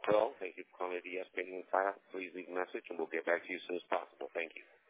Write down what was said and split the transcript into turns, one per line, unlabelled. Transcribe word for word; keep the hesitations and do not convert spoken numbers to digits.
Well, thank you for calling the S P N File. Please leave a message, and we'll get back to you as soon as possible. Thank you.